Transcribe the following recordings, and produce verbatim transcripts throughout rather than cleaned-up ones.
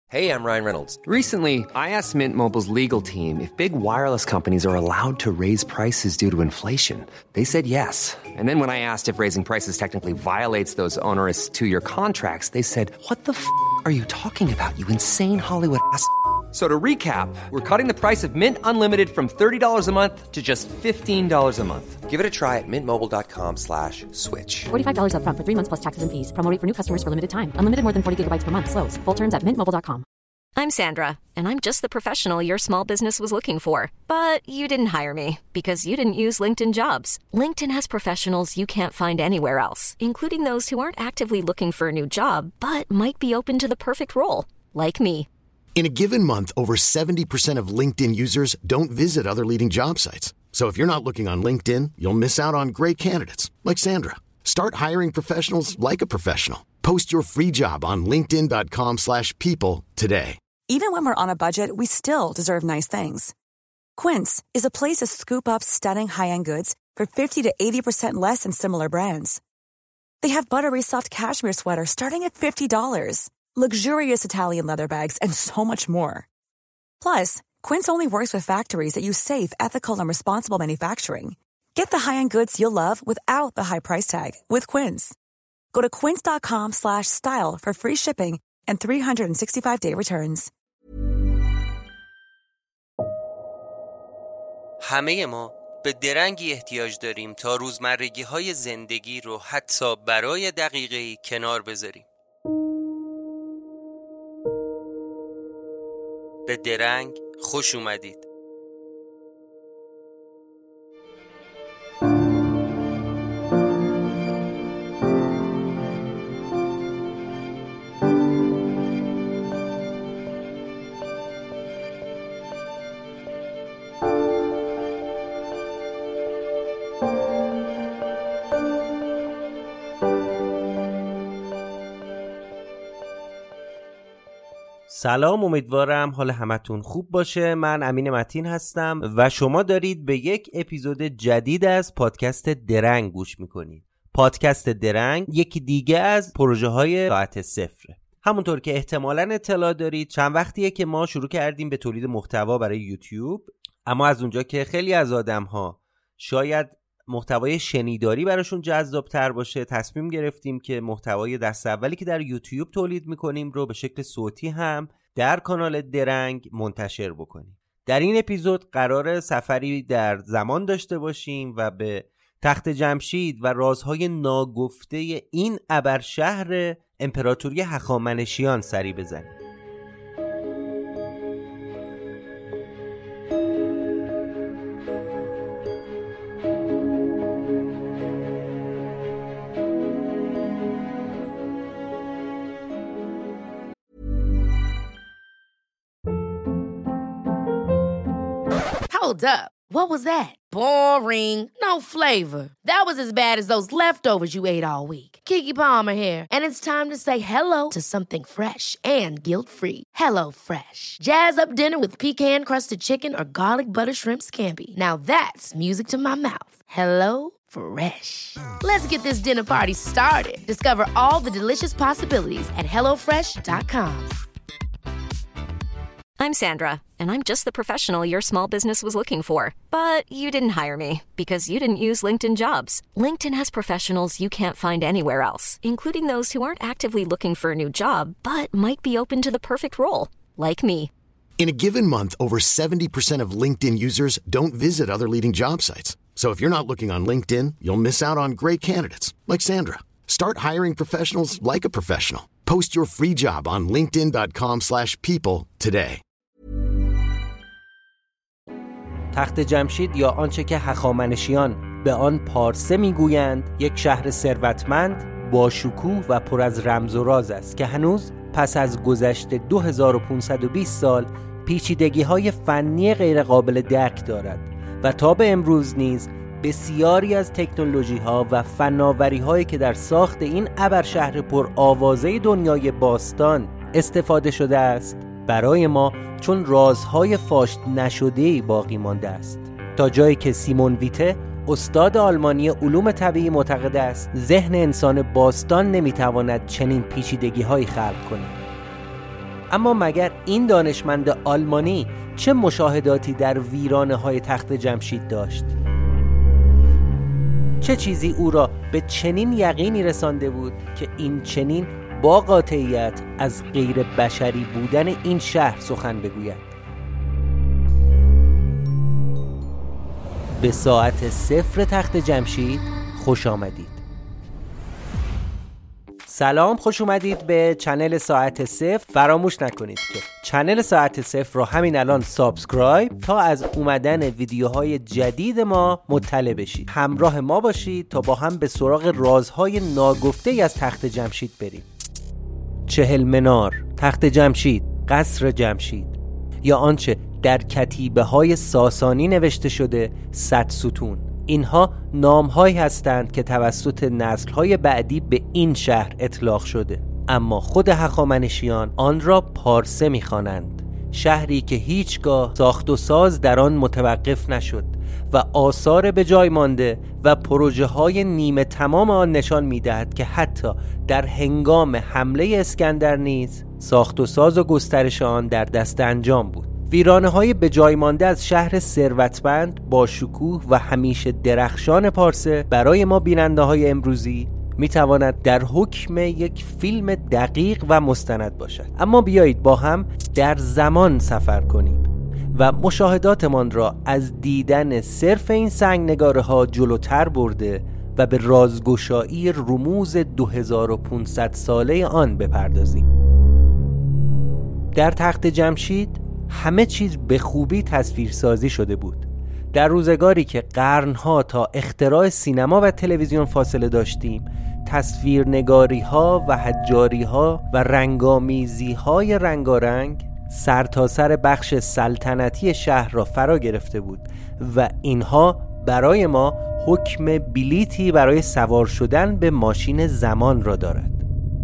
Hey, I'm Ryan Reynolds. Recently, I asked Mint Mobile's legal team if big wireless companies are allowed to raise prices due to inflation. They said yes. And then when I asked if raising prices technically violates those onerous two-year contracts, they said, "What the f*** are you talking about, you insane Hollywood ass?" So to recap, we're cutting the price of Mint Unlimited from thirty dollars a month to just fifteen dollars a month. Give it a try at mintmobile.com slash switch. forty-five dollars up front for three months plus taxes and fees. Promo rate for new customers for limited time. Unlimited more than forty gigabytes per month. Slows full terms at mint mobile dot com. I'm Sandra, and I'm just the professional your small business was looking for. But you didn't hire me because you didn't use LinkedIn Jobs. LinkedIn has professionals you can't find anywhere else, including those who aren't actively looking for a new job, but might be open to the perfect role, like me. In a given month, over seventy percent of LinkedIn users don't visit other leading job sites. So if you're not looking on LinkedIn, you'll miss out on great candidates like Sandra. Start hiring professionals like a professional. Post your free job on linkedin.com slash people today. Even when we're on a budget, we still deserve nice things. Quince is a place to scoop up stunning high-end goods for fifty to eighty percent less than similar brands. They have buttery soft cashmere sweaters starting at fifty dollars, luxurious Italian leather bags, and so much more. Plus, Quince only works with factories that use safe, ethical, and responsible manufacturing. Get the high-end goods you'll love without the high price tag with Quince. Go to quince.com slash style for free shipping and three sixty-five day returns. همه ما به درنگی احتیاج داریم تا روزمرگی های زندگی رو حتی برای دقیقه‌ای کنار بذاریم. به درنگ خوش اومدید. سلام، امیدوارم حال همتون خوب باشه. من امین متین هستم و شما دارید به یک اپیزود جدید از پادکست درنگ گوش میکنید. پادکست درنگ یکی دیگه از پروژه های ساعت صفره. همونطور که احتمالاً اطلاع دارید چند وقتیه که ما شروع کردیم به تولید محتوا برای یوتیوب، اما از اونجا که خیلی از آدم ها شاید محتوای شنیداری براشون جذاب‌تر باشه، تصمیم گرفتیم که محتوای دست اولی که در یوتیوب تولید می‌کنیم رو به شکل صوتی هم در کانال درنگ منتشر بکنیم. در این اپیزود قرار سفری در زمان داشته باشیم و به تخت جمشید و رازهای ناگفته این ابرشهر امپراتوری هخامنشیان سری بزنیم. Hold up. What was that? Boring. No flavor. That was as bad as those leftovers you ate all week. Keke Palmer here, and it's time to say hello to something fresh and guilt-free. Hello Fresh. Jazz up dinner with pecan-crusted chicken or garlic butter shrimp scampi. Now that's music to my mouth. Hello Fresh. Let's get this dinner party started. Discover all the delicious possibilities at hello fresh dot com. I'm Sandra, and I'm just the professional your small business was looking for. But you didn't hire me because you didn't use LinkedIn Jobs. LinkedIn has professionals you can't find anywhere else, including those who aren't actively looking for a new job, but might be open to the perfect role, like me. In a given month, over seventy percent of LinkedIn users don't visit other leading job sites. So if you're not looking on LinkedIn, you'll miss out on great candidates like Sandra. Start hiring professionals like a professional. Post your free job on linkedin.com slash people today. تخت جمشید یا آنچه که هخامنشیان به آن پارسه میگویند یک شهر ثروتمند با شکوه و پر از رمز و راز است که هنوز پس از گذشت دو هزار و پانصد و بیست سال پیچیدگی‌های فنی غیر قابل درک دارد و تا به امروز نیز بسیاری از تکنولوژی‌ها و فناوری‌هایی که در ساخت این ابرشهر پر آوازه دنیای باستان استفاده شده است برای ما چون رازهای فاش نشده‌ای باقی مانده است، تا جایی که سیمون ویته استاد آلمانی علوم طبیعی معتقد است ذهن انسان باستان نمیتواند چنین پیچیدگی‌هایی خلق کند. اما مگر این دانشمند آلمانی چه مشاهداتی در ویرانه‌های تخت جمشید داشت؟ چه چیزی او را به چنین یقینی رسانده بود که این چنین با قاطعیت از غیر بشری بودن این شهر سخن بگوید؟ به ساعت صفر تخت جمشید خوش آمدید. سلام، خوش اومدید به چنل ساعت صفر. فراموش نکنید که چنل ساعت صفر رو همین الان سابسکرایب تا از اومدن ویدیوهای جدید ما مطلع بشید. همراه ما باشید تا با هم به سراغ رازهای ناگفته از تخت جمشید بریم. چهل منار، تخت جمشید، قصر جمشید، یا آنچه در کتیبه های ساسانی نوشته شده صد ستون. اینها نام‌هایی هستند که توسط نسل‌های بعدی به این شهر اطلاق شده، اما خود هخامنشیان آن را پارسه می‌خوانند، شهری که هیچگاه ساخت و ساز در آن متوقف نشد و آثار به جای مانده و پروژه‌های نیمه تمام آن نشان می‌دهد که حتی در هنگام حمله اسکندر نیز ساخت و ساز و گسترش آن در دست انجام بود. ویرانه‌های به جای مانده از شهر ثروتمند با شکوه و همیشه درخشان پارسه برای ما بیننده‌های امروزی می‌تواند در حکم یک فیلم دقیق و مستند باشد. اما بیایید با هم در زمان سفر کنیم و مشاهداتمان را از دیدن صرف این سنگ‌نگاره‌ها جلوتر برده و به رازگشایی رموز دو هزار و پانصد ساله آن بپردازیم. در تخت جمشید همه چیز به خوبی تصویرسازی شده بود. در روزگاری که قرنها تا اختراع سینما و تلویزیون فاصله داشتیم، تصویرنگاری ها و حجاری ها و رنگامیزی های رنگارنگ سرتاسر بخش سلطنتی شهر را فرا گرفته بود و اینها برای ما حکم بلیتی برای سوار شدن به ماشین زمان را دارد.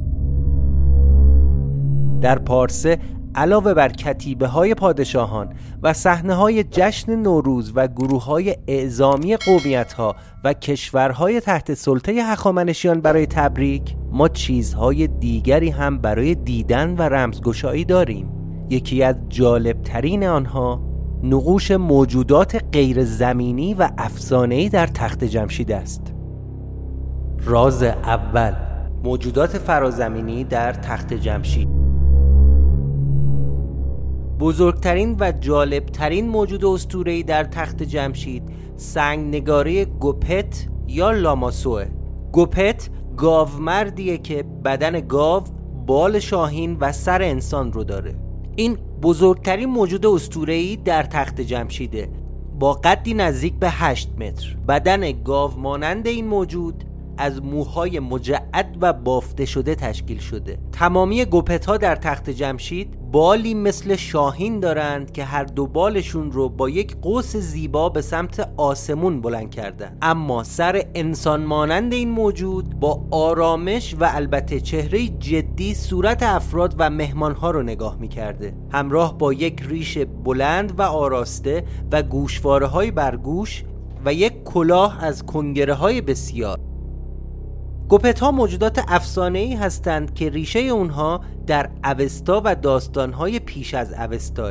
در پارسه علاوه بر کتیبه های پادشاهان و صحنه های جشن نوروز و گروه های اعزامی قومیت ها و کشورهای تحت سلطه هخامنشیان برای تبریک، ما چیزهای دیگری هم برای دیدن و رمزگشایی داریم. یکی از جالبترین آنها نقوش موجودات غیر زمینی و افسانه‌ای در تخت جمشید است. راز اول، موجودات فرازمینی در تخت جمشید. بزرگترین و جالبترین موجود اسطوره‌ای در تخت جمشید سنگنگاره گوپت یا لاماسوه. گوپت گاومردیه که بدن گاو، بال شاهین و سر انسان رو داره. این بزرگترین موجود اسطوره‌ای در تخت جمشیده، با قدی نزدیک به هشت متر. بدن گاو مانند این موجود از موهای مجعد و بافته شده تشکیل شده. تمامی گوپت‌ها در تخت جمشید بالی مثل شاهین دارند که هر دو بالشون رو با یک قوس زیبا به سمت آسمون بلند کردن، اما سر انسان مانند این موجود با آرامش و البته چهره جدی صورت افراد و مهمانها رو نگاه می‌کرده، همراه با یک ریش بلند و آراسته و گوشواره‌های بر گوش و یک کلاه از کنگره‌های بسیار. گوپت‌ها موجودات افسانه‌ای هستند که ریشه اونها در اوستا و داستان‌های پیش از اوستاه.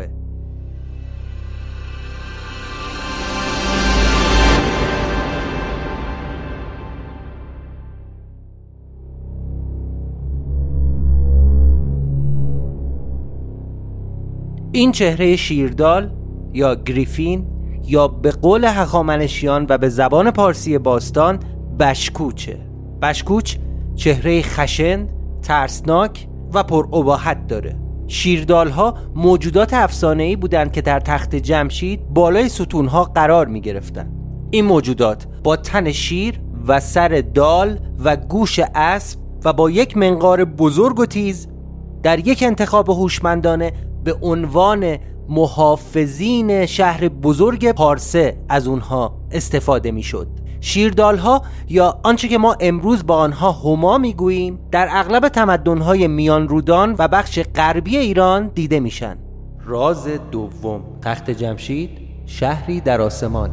این چهره شیردال یا گریفین یا به قول هخامنشیان و به زبان پارسی باستان بشکوچه. بشکوچ چهره خشن، ترسناک و پر اباحت داره. شیردال‌ها موجودات افسانه‌ای بودند که در تخت جمشید بالای ستون‌ها قرار می‌گرفتند. این موجودات با تن شیر و سر دال و گوش اسب و با یک منقار بزرگ و تیز در یک انتخاب هوشمندانه به عنوان محافظین شهر بزرگ پارسه از اونها استفاده می‌شد. شیردال‌ها یا آنچه که ما امروز با آنها هما میگوییم در اغلب تمدن‌های میان رودان و بخش غربی ایران دیده میشن. راز دوم، تخت جمشید، شهری در آسمان.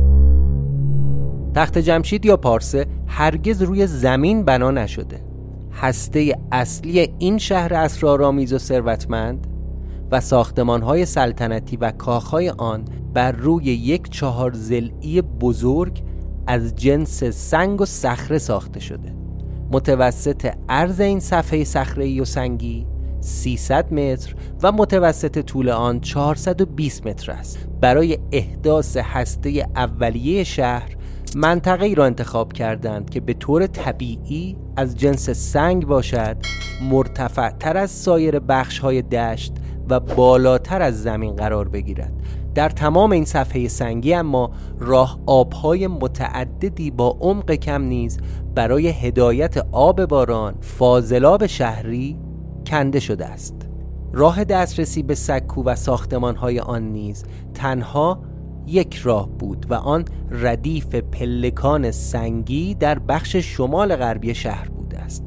تخت جمشید یا پارسه هرگز روی زمین بنا نشده. هسته اصلی این شهر اسرارآمیز و ثروتمند و ساختمان‌های سلطنتی و کاخ‌های آن بر روی یک چهار ضلعی بزرگ از جنس سنگ و صخره ساخته شده. متوسط عرض این صفحه صخره‌ای و سنگی سیصد متر و متوسط طول آن چهارصد و بیست متر است. برای احداث هسته اولیه شهر منطقه‌ای را انتخاب کردند که به طور طبیعی از جنس سنگ باشد، مرتفع تر از سایر بخش‌های دشت و بالاتر از زمین قرار بگیرد. در تمام این صفحه سنگی اما راه آب‌های متعددی با عمق کم نیز برای هدایت آب باران فاضلاب شهری کنده شده است. راه دسترسی به سکو و ساختمان‌های آن نیز تنها یک راه بود و آن ردیف پلکان سنگی در بخش شمال غربی شهر بوده است.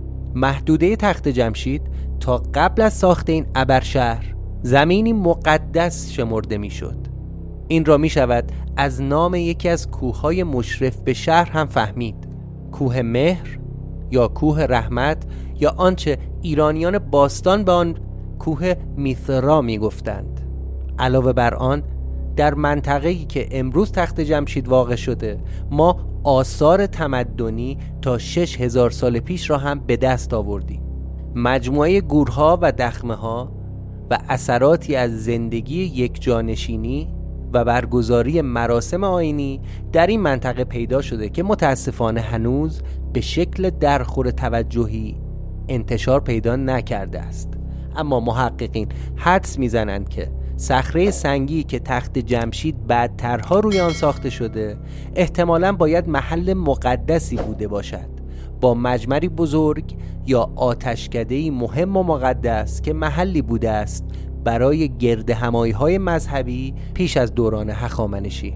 محدوده تخت جمشید تا قبل از ساخت این ابرشهر زمینی مقدس شمرده می شد. این را می شود از نام یکی از کوههای مشرف به شهر هم فهمید. کوه مهر یا کوه رحمت یا آنچه ایرانیان باستان به آن کوه میثرا می گفتند. علاوه بر آن در منطقه‌ای که امروز تخت جمشید واقع شده ما آثار تمدنی تا شش هزار سال پیش را هم به دست آوردیم. مجموعه گورها و دخمه‌ها و اثراتی از زندگی یک جانشینی و برگزاری مراسم آیینی در این منطقه پیدا شده که متاسفانه هنوز به شکل درخور توجهی انتشار پیدا نکرده است. اما محققین حدس میزنند که صخره سنگی که تخت جمشید بعدترها روی آن ساخته شده احتمالاً باید محل مقدسی بوده باشد، با مجمری بزرگ یا آتشکده‌ای مهم و مقدس که محلی بوده است برای گردهمایی‌های مذهبی پیش از دوران هخامنشی.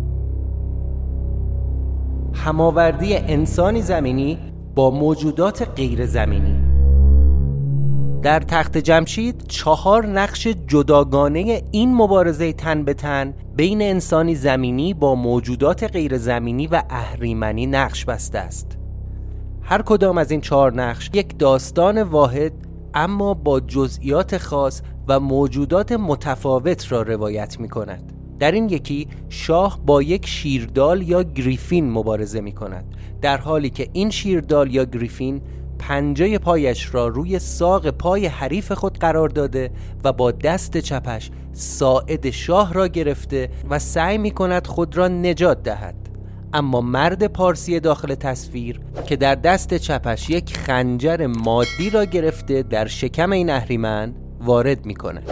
هماوردی انسانی زمینی با موجودات غیر زمینی. در تخت جمشید چهار نقش جداگانه این مبارزه تن به تن بین انسانی زمینی با موجودات غیر زمینی و اهریمنی نقش بسته است. هر کدام از این چهار نقش یک داستان واحد اما با جزئیات خاص و موجودات متفاوت را روایت می کند. در این یکی شاه با یک شیردال یا گریفین مبارزه می کند، در حالی که این شیردال یا گریفین پنجه پایش را روی ساق پای حریف خود قرار داده و با دست چپش ساعد شاه را گرفته و سعی می کند خود را نجات دهد. اما مرد پارسی داخل تصویر که در دست چپش یک خنجر مادی را گرفته در شکم این اهریمن وارد می کند.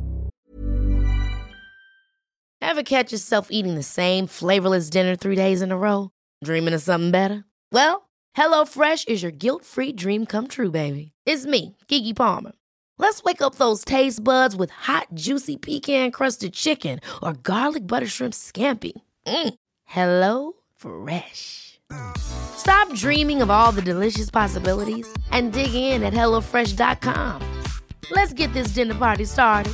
Ever catch yourself eating the same flavorless dinner three days in a row? Dreaming of something better? Well, HelloFresh is your guilt-free dream come true, baby. It's me, Keke Palmer. Let's wake up those taste buds with hot, juicy pecan-crusted chicken or garlic butter shrimp scampi. Mm. Hello Fresh. Stop dreaming of all the delicious possibilities and dig in at hello fresh dot com. Let's get this dinner party started.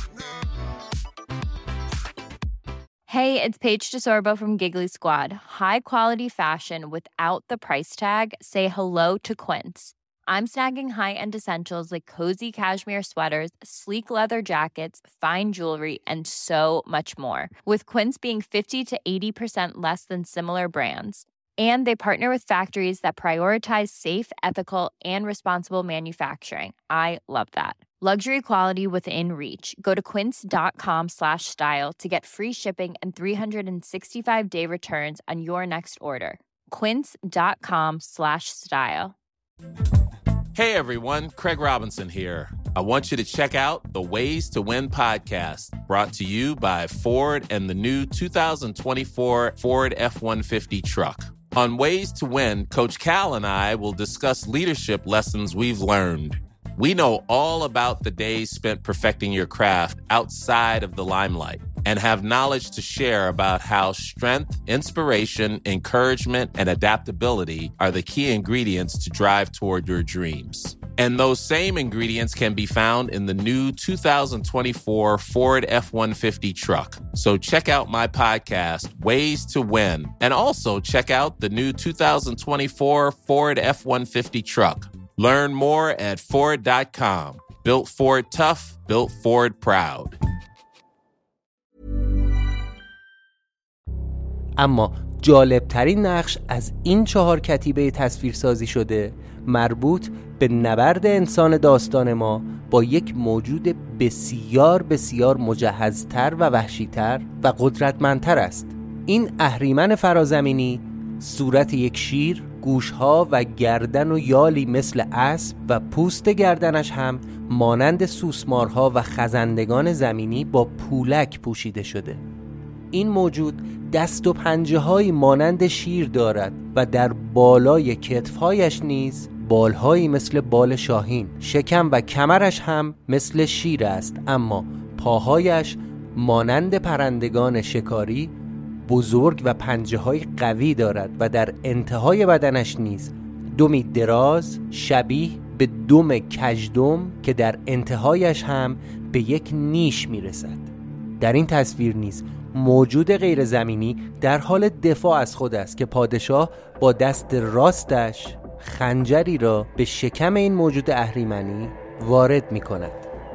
Hey, it's Paige DeSorbo from Giggly Squad. High quality fashion without the price tag. Say hello to Quince. I'm snagging high-end essentials like cozy cashmere sweaters, sleek leather jackets, fine jewelry, and so much more. With Quince being fifty to eighty percent less than similar brands. And they partner with factories that prioritize safe, ethical, and responsible manufacturing. I love that. Luxury quality within reach. Go to quince.com slash style to get free shipping and three sixty-five day returns on your next order. Quince.com slash style. Hey everyone, Craig Robinson here. I want you to check out the Ways to Win podcast, brought to you by Ford and the new two thousand twenty-four Ford F one fifty truck. On Ways to Win, Coach Cal and I will discuss leadership lessons we've learned. We know all about the days spent perfecting your craft outside of the limelight and have knowledge to share about how strength, inspiration, encouragement, and adaptability are the key ingredients to drive toward your dreams. And those same ingredients can be found in the new two thousand twenty-four Ford F one fifty truck. So check out my podcast, Ways to Win, and also check out the new two thousand twenty-four Ford F one fifty truck. Learn more at Ford dot com. Built Ford tough, built Ford proud. اما جالبترین نقش از این چهار کتیبه تصویرسازی شده مربوط به نبرد انسان داستان ما با یک موجود بسیار بسیار مجهزتر و وحشیتر و قدرتمندتر است. این اهریمن فرازمینی صورت یک شیر، گوشها و گردن و یالی مثل اسب و پوست گردنش هم مانند سوسمارها و خزندگان زمینی با پولک پوشیده شده. این موجود دست و پنجه های مانند شیر دارد و در بالای کتفهایش نیز بالهایی مثل بال شاهین. شکم و کمرش هم مثل شیر است، اما پاهایش مانند پرندگان شکاری بزرگ و پنجه های قوی دارد و در انتهای بدنش نیز دمی دراز شبیه به دم کژدم که در انتهایش هم به یک نیش میرسد. در این تصویر نیز موجود غیر زمینی در حال دفاع از خود است که پادشاه با دست راستش خنجری را به شکم این موجود اهریمنی وارد می کند.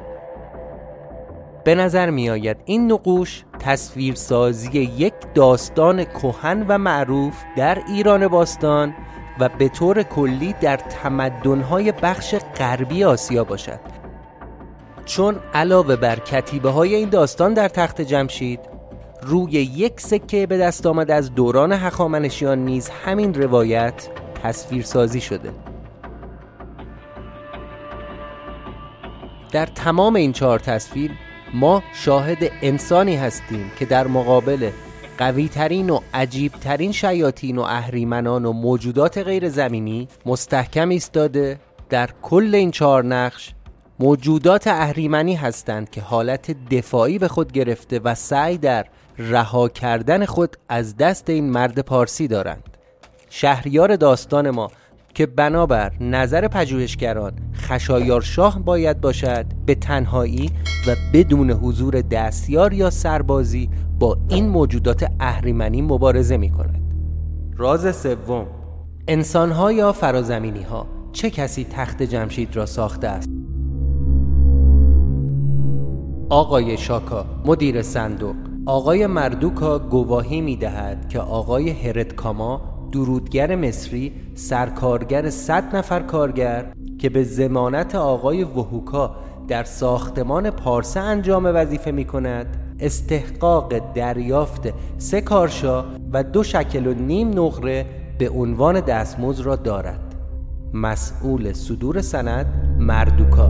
به نظر می آید این نقوش تصویرسازی یک داستان کهن و معروف در ایران باستان و به طور کلی در تمدن‌های بخش غربی آسیا باشد، چون علاوه بر کتیبه های این داستان در تخت جمشید، روی یک سکه به دست آمد از دوران هخامنشیان نیز همین روایت تصویرسازی شده. در تمام این چهار تصویر ما شاهد انسانی هستیم که در مقابل قوی ترین و عجیب ترین شیاطین و اهریمنان و موجودات غیر زمینی مستحکم ایستاده. در کل این چهار نقش موجودات اهریمنی هستند که حالت دفاعی به خود گرفته و سعی در رها کردن خود از دست این مرد پارسی دارند. شهریار داستان ما که بنابر نظر پژوهشگران خشایار شاه باید باشد، به تنهایی و بدون حضور دستیار یا سربازی با این موجودات اهریمنی مبارزه می کند. راز سوم، انسان‌ها یا فرازمینی‌ها. چه کسی تخت جمشید را ساخته است؟ آقای شاکا، مدیر صندوق. آقای مردوکا گواهی می دهد که آقای هردکاما، درودگر مصری، سرکارگر صد نفر کارگر که به ضمانت آقای وهوکا در ساختمان پارسه انجام وظیفه می کند، استحقاق دریافت سه کارشا و دو شکل و نیم نقره به عنوان دستمزد را دارد. مسئول صدور سند مردوکا.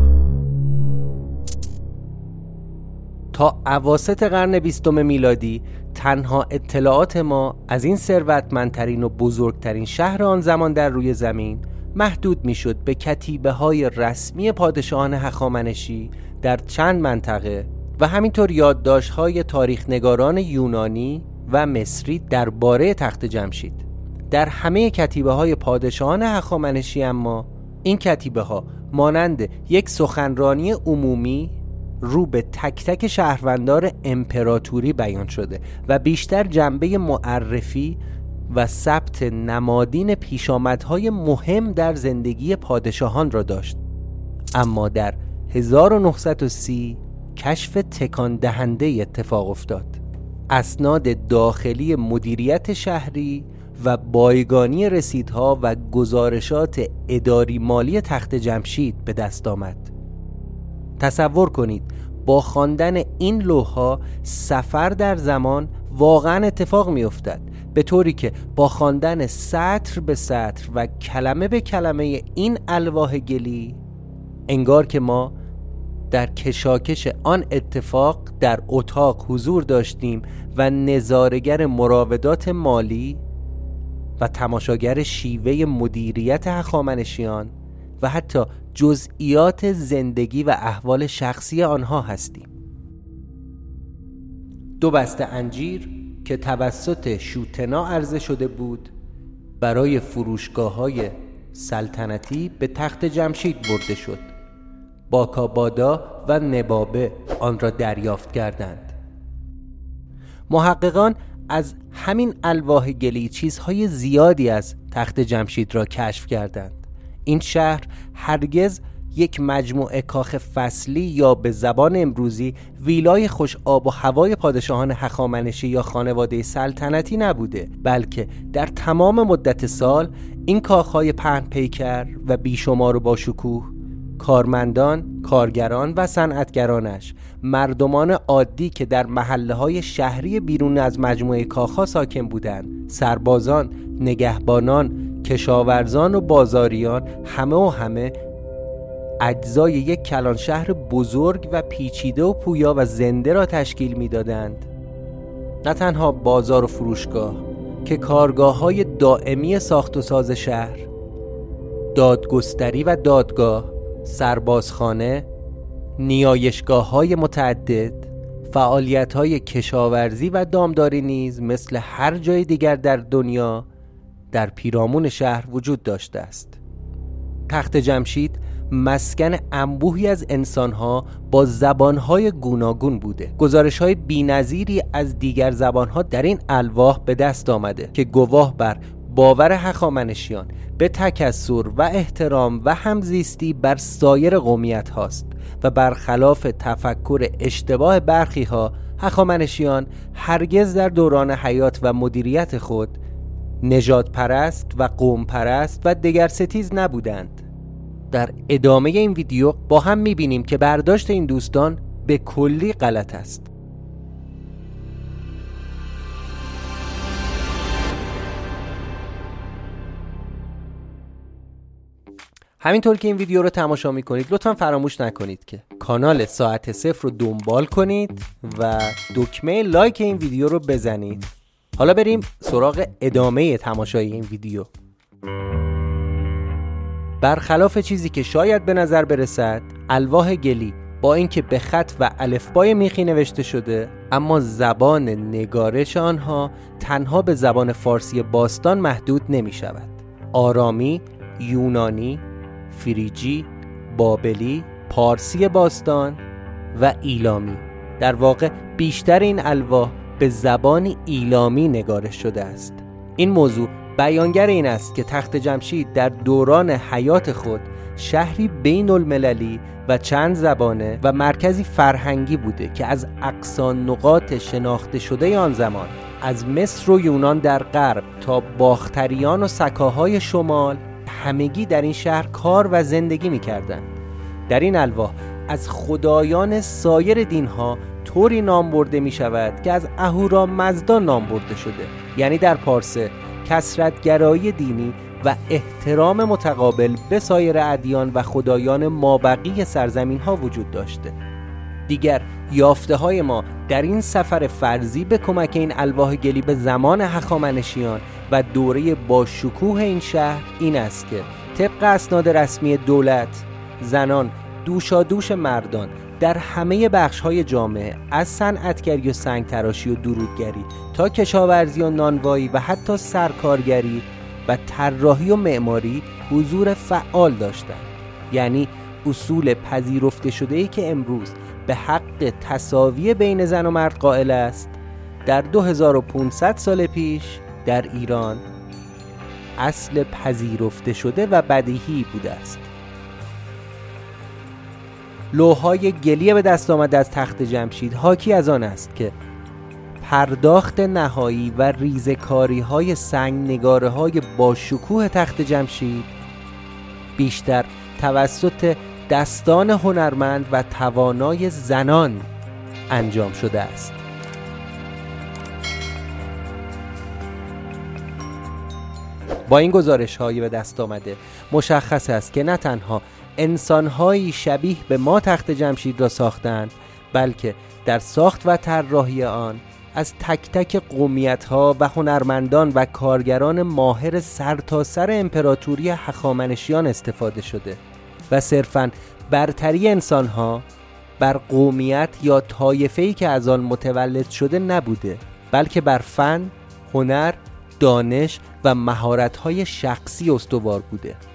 تا اواسط قرن بیستم میلادی تنها اطلاعات ما از این ثروتمندترین و بزرگترین شهر آن زمان در روی زمین محدود میشد به کتیبه های رسمی پادشاهان هخامنشی در چند منطقه و همینطور یادداشت‌های تاریخ‌نگاران یونانی و مصری درباره تخت جمشید. در همه کتیبه های پادشاهان هخامنشی اما این کتیبه ها مانند یک سخنرانی عمومی رو به تک تک شهروندار امپراتوری بیان شده و بیشتر جنبه معرفی و ثبت نمادین پیشامدهای مهم در زندگی پادشاهان را داشت. اما در هزار و نهصد و سی کشف تکان دهنده اتفاق افتاد. اسناد داخلی مدیریت شهری و بایگانی رسیدها و گزارشات اداری مالی تخت جمشید به دست آمد. تصور کنید با خواندن این لوح‌ها سفر در زمان واقعا اتفاق می افتد، به طوری که با خواندن سطر به سطر و کلمه به کلمه این الواح گلی انگار که ما در کشاکش آن اتفاق در اتاق حضور داشتیم و نظاره‌گر مراودات مالی و تماشاگر شیوه مدیریت هخامنشیان و حتی جزئیات زندگی و احوال شخصی آنها هستیم. دو بسته انجیر که توسط شوتنا عرضه شده بود برای فروشگاه‌های سلطنتی به تخت جمشید برده شد. باکابادا و نبابه آن را دریافت کردند. محققان از همین الواح گلی چیزهای زیادی از تخت جمشید را کشف کردند. این شهر هرگز یک مجموعه کاخ فصلی یا به زبان امروزی ویلای خوش آب و هوای پادشاهان هخامنشی یا خانواده سلطنتی نبوده، بلکه در تمام مدت سال این کاخهای پهن پیکر و بیشمار و باشکوه کارمندان، کارگران و صنعتگرانش، مردمان عادی که در محله‌های شهری بیرون از مجموعه کاخها ساکن بودند، سربازان، نگهبانان، کشاورزان و بازاریان، همه و همه اجزای یک کلان شهر بزرگ و پیچیده و پویا و زنده را تشکیل می‌دادند. نه تنها بازار و فروشگاه که کارگاه‌های دائمی ساخت و ساز شهر، دادگستری و دادگاه، سربازخانه، نیایشگاه‌های متعدد، فعالیت‌های کشاورزی و دامداری نیز مثل هر جای دیگر در دنیا در پیرامون شهر وجود داشته است. تخت جمشید مسکن انبوهی از انسانها با زبانهای گوناگون بوده. گزارش‌های بی‌نظیری از دیگر زبانها در این الواح به دست آمده که گواه بر باور هخامنشیان به تکثر و احترام و همزیستی بر سایر قومیت هاست و برخلاف تفکر اشتباه برخی ها، هخامنشیان هرگز در دوران حیات و مدیریت خود نژاد پرست و قوم پرست و دگرستیز نبودند. در ادامه این ویدیو با هم میبینیم که برداشت این دوستان به کلی غلط است. همینطور که این ویدیو رو تماشا میکنید لطفا فراموش نکنید که کانال ساعت صفر رو دنبال کنید و دکمه لایک این ویدیو رو بزنید. حالا بریم سراغ ادامه تماشای این ویدیو. برخلاف چیزی که شاید به نظر برسد، الواح گلی با اینکه به خط و الفبای میخی نوشته شده، اما زبان نگارش آنها تنها به زبان فارسی باستان محدود نمی شود. آرامی، یونانی، فریجی، بابلی، پارسی باستان و ایلامی. در واقع بیشتر این الواح به زبان ایلامی نگارش شده است. این موضوع بیانگر این است که تخت جمشید در دوران حیات خود شهری بین المللی و چند زبانه و مرکزی فرهنگی بوده که از اقصا نقاط شناخته شده آن زمان، از مصر و یونان در غرب تا باختریان و سکاهای شمال، همگی در این شهر کار و زندگی می کردند. در این الواح از خدایان سایر دینها طوری نام برده می شود که از اهورامزدا نام برده شده، یعنی در پارسه کثرت‌گرایی دینی و احترام متقابل به سایر ادیان و خدایان مابقی سرزمین ها وجود داشته. دیگر یافته های ما در این سفر فرضی به کمک این الواح گلی به زمان هخامنشیان و دوره با شکوه این شهر این است که طبق اسناد رسمی دولت، زنان دوشادوش مردان در همه بخش‌های جامعه، از صنعتگری و سنگ تراشی و درودگری تا کشاورزی و نانوایی و حتی سرکارگری و طراحی و معماری حضور فعال داشتند. یعنی اصول پذیرفته شده‌ای که امروز به حق تساوی بین زن و مرد قائل است، در دو هزار و پانصد سال پیش در ایران اصل پذیرفته شده و بدیهی بوده است. لوح‌های گلی به دست آمده از تخت جمشید حاکی از آن است که پرداخت نهایی و ریزه‌کاری‌های سنگ نگاره‌های با شکوه تخت جمشید بیشتر توسط دستان هنرمند و توانای زنان انجام شده است. با این گزارش‌های به دست آمده مشخص است که نه تنها انسان‌هایی شبیه به ما تخت جمشید را ساختند، بلکه در ساخت و طراحی آن از تک تک قومیت‌ها و هنرمندان و کارگران ماهر سرتاسر امپراتوری هخامنشیان استفاده شده و صرفاً برتری انسان‌ها بر قومیت یا طایفه‌ای که از آن متولد شده نبوده، بلکه بر فن، هنر، دانش و مهارت‌های شخصی استوار بوده.